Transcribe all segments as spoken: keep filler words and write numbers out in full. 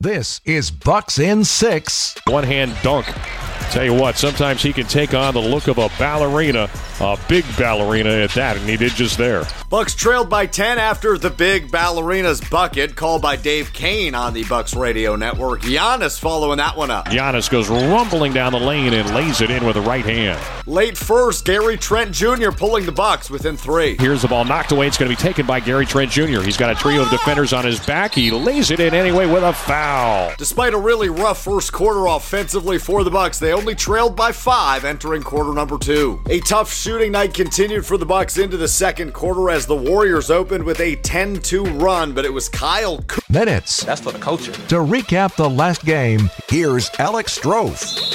This is Bucks in six. One-hand dunk. Tell you what, sometimes he can take on the look of a ballerina, a big ballerina at that, and he did just there. Bucks trailed by ten after the big ballerina's bucket, called by Dave Kane on the Bucks radio network. Giannis following that one up. Giannis goes rumbling down the lane and lays it in with the right hand. Late first, Gary Trent Junior pulling the Bucks within three. Here's the ball knocked away. It's going to be taken by Gary Trent Junior He's got a trio of defenders on his back. He lays it in anyway with a foul. Despite a really rough first quarter offensively for the Bucks, they only trailed by five entering quarter number two. A tough shooting night continued for the Bucks into the second quarter as the Warriors opened with a ten two run, but it was Kyle Kuzma. Minutes. That's for the culture. To recap the last game, here's Alex Strofe.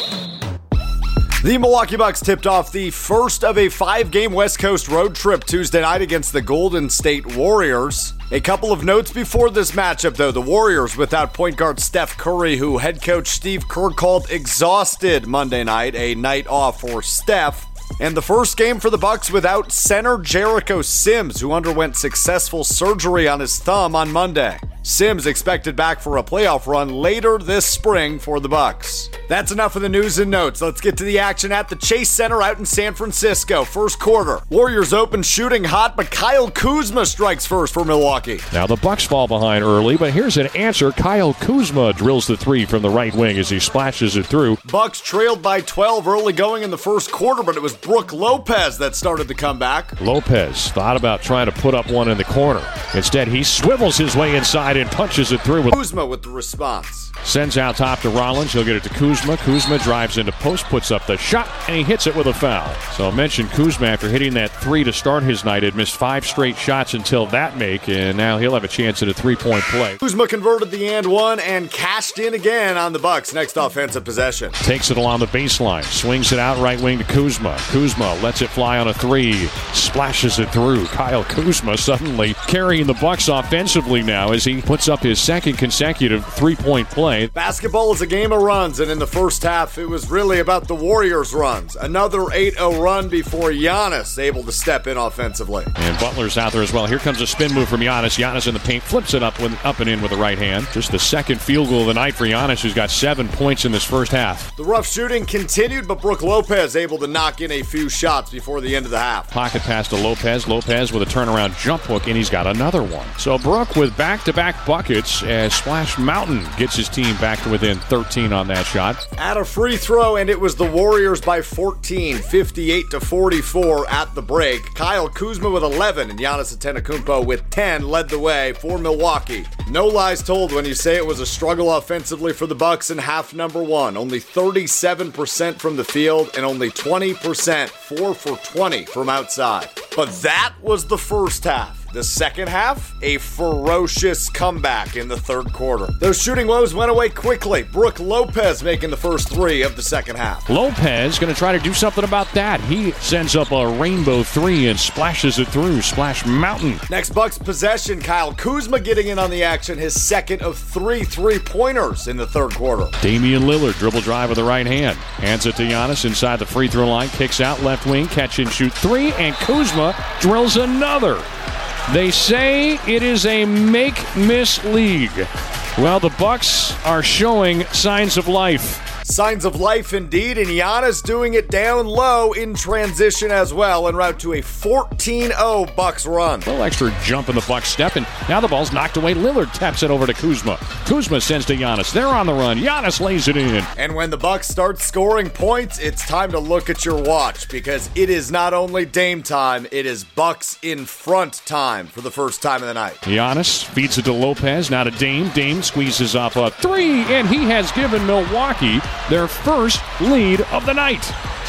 The Milwaukee Bucks tipped off the first of a five-game West Coast road trip Tuesday night against the Golden State Warriors. A couple of notes before this matchup, though. The Warriors without point guard Steph Curry, who head coach Steve Kerr called exhausted Monday night, a night off for Steph. And the first game for the Bucks without center Jericho Sims, who underwent successful surgery on his thumb on Monday. Sims expected back for a playoff run later this spring for the Bucks. That's enough of the news and notes. Let's get to the action at the Chase Center out in San Francisco. First quarter. Warriors open shooting hot, but Kyle Kuzma strikes first for Milwaukee. Now the Bucks fall behind early, but here's an answer. Kyle Kuzma drills the three from the right wing as he splashes it through. Bucks trailed by twelve early going in the first quarter, but it was Brook Lopez that started the comeback. Lopez thought about trying to put up one in the corner. Instead, he swivels his way inside and punches it through. With Kuzma with the response. Sends out top to Rollins. He'll get it to Kuzma. Kuzma drives into post, puts up the shot, and he hits it with a foul. So I mentioned Kuzma after hitting that three to start his night had missed five straight shots until that make, and now he'll have a chance at a three-point play. Kuzma converted the and one and cashed in again on the Bucks' next offensive possession. Takes it along the baseline, swings it out right wing to Kuzma. Kuzma lets it fly on a three, splashes it through. Kyle Kuzma suddenly carrying the Bucks offensively now as he puts up his second consecutive three-point play. Basketball is a game of runs, and in the first half, it was really about the Warriors' runs. Another eight oh run before Giannis able to step in offensively. And Butler's out there as well. Here comes a spin move from Giannis. Giannis in the paint, flips it up, with, up and in with the right hand. Just the second field goal of the night for Giannis, who's got seven points in this first half. The rough shooting continued, but Brook Lopez able to knock in a few shots before the end of the half. Pocket pass to Lopez. Lopez with a turnaround jump hook, and he's got another one. So Brook with back-to-back buckets as Splash Mountain gets his team back to within thirteen on that shot. At a free throw, and it was the Warriors by fourteen, fifty-eight to forty-four at the break. Kyle Kuzma with eleven and Giannis Antetokounmpo with ten led the way for Milwaukee. No lies told when you say it was a struggle offensively for the Bucks in half number one. Only thirty-seven percent from the field and only twenty percent, four for twenty from outside. But that was the first half. The second half, a ferocious comeback in the third quarter. Those shooting woes went away quickly. Brook Lopez making the first three of the second half. Lopez going to try to do something about that. He sends up a rainbow three and splashes it through. Splash Mountain. Next Bucks possession, Kyle Kuzma getting in on the action. His second of three three-pointers in the third quarter. Damian Lillard dribble drive with the right hand. Hands it to Giannis inside the free throw line. Kicks out left wing. Catch and shoot three. And Kuzma drills another. They say it is a make-miss league. Well, the Bucks are showing signs of life. Signs of life indeed, and Giannis doing it down low in transition as well, en route to a fourteen oh Bucks run. A little extra jump in the Bucks step, and now the ball's knocked away. Lillard taps it over to Kuzma. Kuzma sends to Giannis. They're on the run. Giannis lays it in. And when the Bucks start scoring points, it's time to look at your watch, because it is not only Dame time, it is Bucks in front time for the first time of the night. Giannis feeds it to Lopez, now to Dame. Dame squeezes off a three, and he has given Milwaukee their first lead of the night.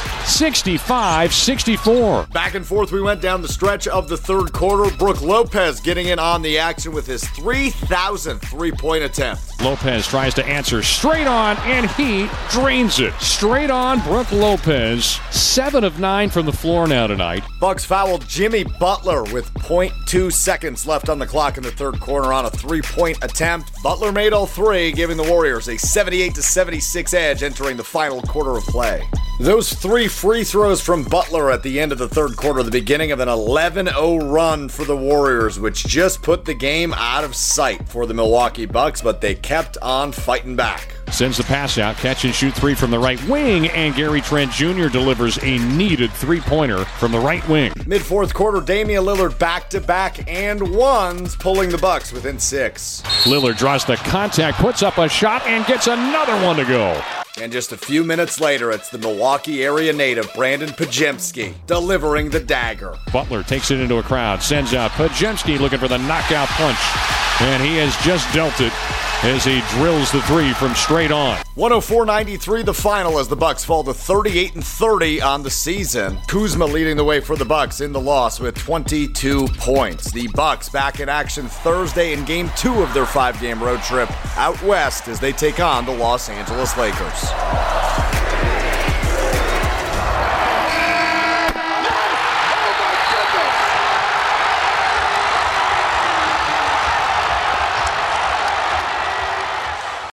sixty-five sixty-four. Back and forth we went down the stretch of the third quarter. Brook Lopez getting in on the action with his three thousandth three-point attempt. Lopez tries to answer straight on, and he drains it. Straight on, Brook Lopez. Seven of nine from the floor now tonight. Bucks fouled Jimmy Butler with zero point two seconds left on the clock in the third quarter on a three-point attempt. Butler made all three, giving the Warriors a seventy-eight to seventy-six edge entering the final quarter of play. Those three free throws from Butler at the end of the third quarter, the beginning of an eleven oh run for the Warriors, which just put the game out of sight for the Milwaukee Bucks, but they kept on fighting back. Sends the pass out, catch and shoot three from the right wing, and Gary Trent Junior delivers a needed three-pointer from the right wing. Mid-fourth quarter, Damian Lillard back-to-back and ones, pulling the Bucks within six. Lillard draws the contact, puts up a shot, and gets another one to go. And just a few minutes later, it's the Milwaukee area native Brandon Podziemski delivering the dagger. Butler takes it into a crowd, sends out Podziemski looking for the knockout punch, and he has just dealt it as he drills the three from straight on. one oh four ninety-three the final as the Bucks fall to thirty-eight and thirty on the season. Kuzma leading the way for the Bucks in the loss with twenty-two points. The Bucks back in action Thursday in game two of their five-game road trip out west as they take on the Los Angeles Lakers.